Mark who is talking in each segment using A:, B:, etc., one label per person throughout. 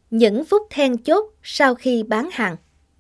A: Những phút then chốt sau khi bán hàng.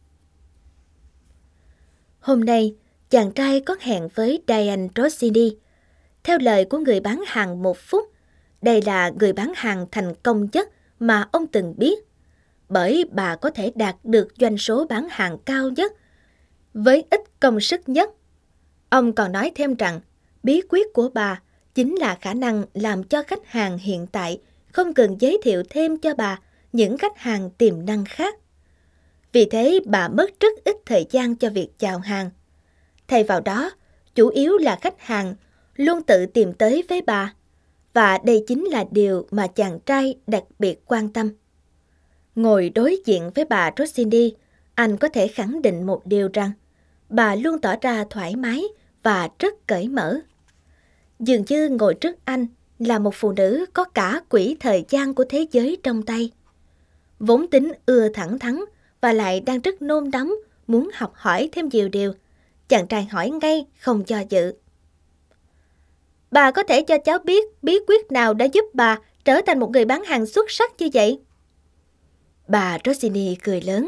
A: Hôm nay, chàng trai có hẹn với Diane Rossini. Theo lời của người bán hàng 1 phút, đây là người bán hàng thành công nhất mà ông từng biết, bởi bà có thể đạt được doanh số bán hàng cao nhất với ít công sức nhất. Ông còn nói thêm rằng bí quyết của bà chính là khả năng làm cho khách hàng hiện tại không cần giới thiệu thêm cho bà những khách hàng tiềm năng khác. Vì thế bà mất rất ít thời gian cho việc chào hàng. Thay vào đó, chủ yếu là khách hàng luôn tự tìm tới với bà. Và đây chính là điều mà chàng trai đặc biệt quan tâm. Ngồi đối diện với bà Rossini, anh có thể khẳng định một điều rằng bà luôn tỏ ra thoải mái và rất cởi mở. Dường như ngồi trước anh là một phụ nữ có cả quỹ thời gian của thế giới trong tay. Vốn tính ưa thẳng thắn và lại đang rất nôn nóng muốn học hỏi thêm nhiều điều, chàng trai hỏi ngay không do dự. Bà có thể cho cháu biết bí quyết nào đã giúp bà trở thành một người bán hàng xuất sắc như vậy? Bà Rossini cười lớn.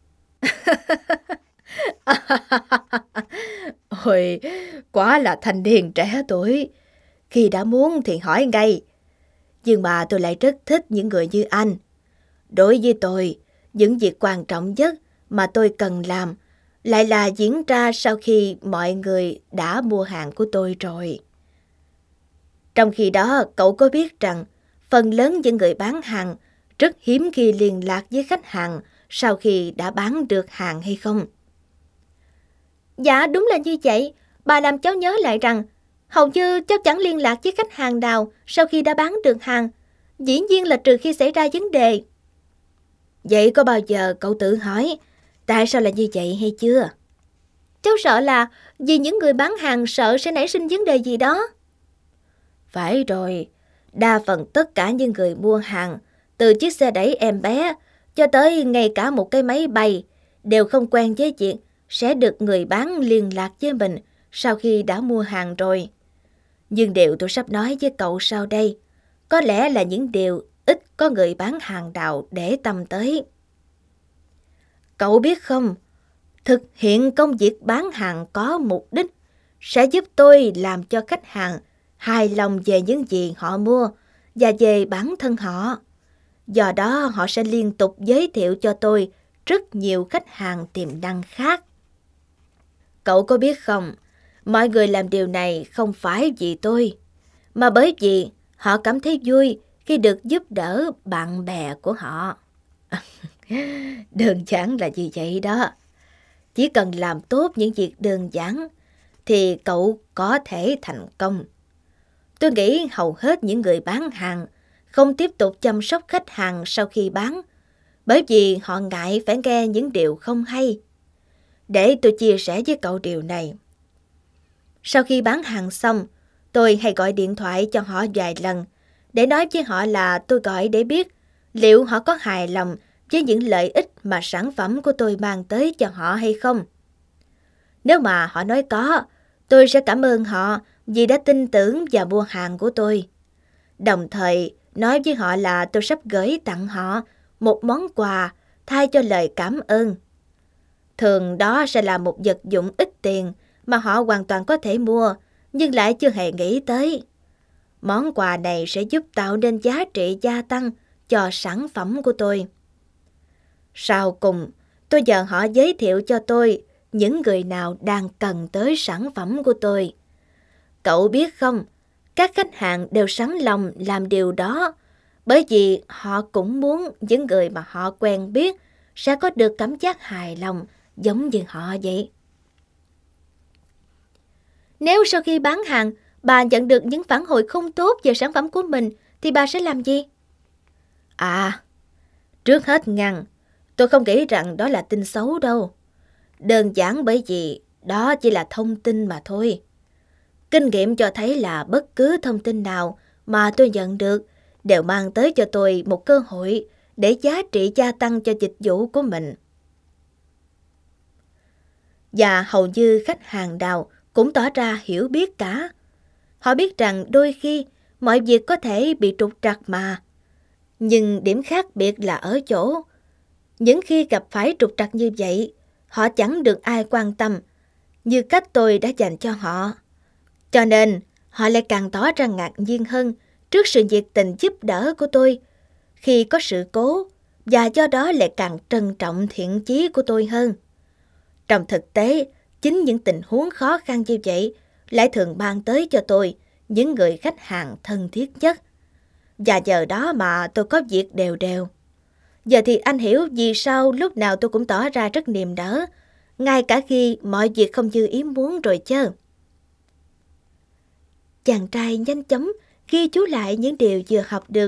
A: Ôi, quá là thanh niên trẻ tuổi. Khi đã muốn thì hỏi ngay. Nhưng mà tôi lại rất thích những người như anh. Đối với tôi, những việc quan trọng nhất mà tôi cần làm lại là diễn ra sau khi mọi người đã mua hàng của tôi rồi. Trong khi đó, cậu có biết rằng phần lớn những người bán hàng rất hiếm khi liên lạc với khách hàng sau khi đã bán được hàng hay không? Dạ, đúng là như vậy. Bà làm cháu nhớ lại rằng hầu như cháu chẳng liên lạc với khách hàng nào sau khi đã bán được hàng. Dĩ nhiên là trừ khi xảy ra vấn đề. Vậy có bao giờ cậu tự hỏi tại sao là như vậy hay chưa? Cháu sợ là vì những người bán hàng sợ sẽ nảy sinh vấn đề gì đó. Phải rồi, đa phần tất cả những người mua hàng, từ chiếc xe đẩy em bé cho tới ngay cả một cái máy bay, đều không quen với việc sẽ được người bán liên lạc với mình sau khi đã mua hàng rồi. Nhưng điều tôi sắp nói với cậu sau đây, có lẽ là những điều ít có người bán hàng nào để tâm tới. Cậu biết không, thực hiện công việc bán hàng có mục đích sẽ giúp tôi làm cho khách hàng hài lòng về những gì họ mua và về bản thân họ. Do đó họ sẽ liên tục giới thiệu cho tôi rất nhiều khách hàng tiềm năng khác. Cậu có biết không, mọi người làm điều này không phải vì tôi, mà bởi vì họ cảm thấy vui khi được giúp đỡ bạn bè của họ. Đơn giản là như vậy đó. Chỉ cần làm tốt những việc đơn giản thì cậu có thể thành công. Tôi nghĩ hầu hết những người bán hàng không tiếp tục chăm sóc khách hàng sau khi bán, bởi vì họ ngại phải nghe những điều không hay. Để tôi chia sẻ với cậu điều này. Sau khi bán hàng xong, tôi hay gọi điện thoại cho họ vài lần để nói với họ là tôi gọi để biết liệu họ có hài lòng với những lợi ích mà sản phẩm của tôi mang tới cho họ hay không. Nếu mà họ nói có, tôi sẽ cảm ơn họ vì đã tin tưởng và mua hàng của tôi. Đồng thời, nói với họ là tôi sắp gửi tặng họ một món quà thay cho lời cảm ơn. Thường đó sẽ là một vật dụng ít tiền mà họ hoàn toàn có thể mua, nhưng lại chưa hề nghĩ tới. Món quà này sẽ giúp tạo nên giá trị gia tăng cho sản phẩm của tôi. Sau cùng, tôi nhờ họ giới thiệu cho tôi những người nào đang cần tới sản phẩm của tôi. Cậu biết không, các khách hàng đều sẵn lòng làm điều đó, bởi vì họ cũng muốn những người mà họ quen biết sẽ có được cảm giác hài lòng giống như họ vậy. Nếu sau khi bán hàng, bà nhận được những phản hồi không tốt về sản phẩm của mình, thì bà sẽ làm gì? Trước hết tôi không nghĩ rằng đó là tin xấu đâu. Đơn giản bởi vì đó chỉ là thông tin mà thôi. Kinh nghiệm cho thấy là bất cứ thông tin nào mà tôi nhận được đều mang tới cho tôi một cơ hội để giá trị gia tăng cho dịch vụ của mình. Và hầu như khách hàng nào cũng tỏ ra hiểu biết cả. Họ biết rằng đôi khi mọi việc có thể bị trục trặc mà. Nhưng điểm khác biệt là ở chỗ, những khi gặp phải trục trặc như vậy, họ chẳng được ai quan tâm như cách tôi đã dành cho họ. Cho nên, họ lại càng tỏ ra ngạc nhiên hơn trước sự nhiệt tình giúp đỡ của tôi khi có sự cố, và do đó lại càng trân trọng thiện chí của tôi hơn. Trong thực tế, chính những tình huống khó khăn như vậy lại thường mang tới cho tôi những người khách hàng thân thiết nhất. Và nhờ đó mà tôi có việc đều đều. Giờ thì anh hiểu vì sao lúc nào tôi cũng tỏ ra rất niềm nở, ngay cả khi mọi việc không như ý muốn rồi chứ. Chàng trai nhanh chóng ghi chú lại những điều vừa học được.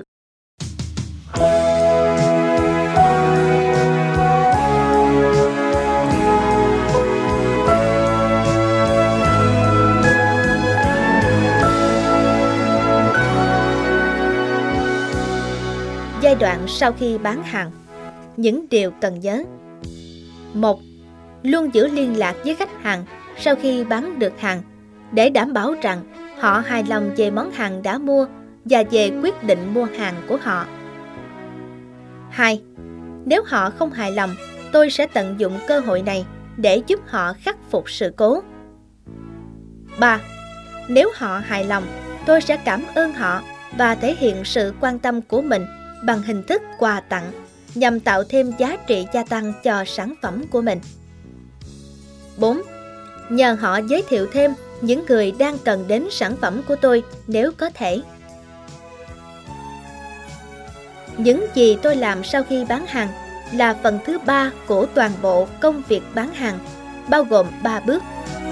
A: Giai đoạn sau khi bán hàng. Những điều cần nhớ. 1. Luôn giữ liên lạc với khách hàng sau khi bán được hàng để đảm bảo rằng họ hài lòng về món hàng đã mua và về quyết định mua hàng của họ. 2. Nếu họ không hài lòng, tôi sẽ tận dụng cơ hội này để giúp họ khắc phục sự cố. 3. Nếu họ hài lòng, tôi sẽ cảm ơn họ và thể hiện sự quan tâm của mình bằng hình thức quà tặng nhằm tạo thêm giá trị gia tăng cho sản phẩm của mình. 4. Nhờ họ giới thiệu thêm những người đang cần đến sản phẩm của tôi nếu có thể. Những gì tôi làm sau khi bán hàng là phần thứ 3 của toàn bộ công việc bán hàng, bao gồm 3 bước.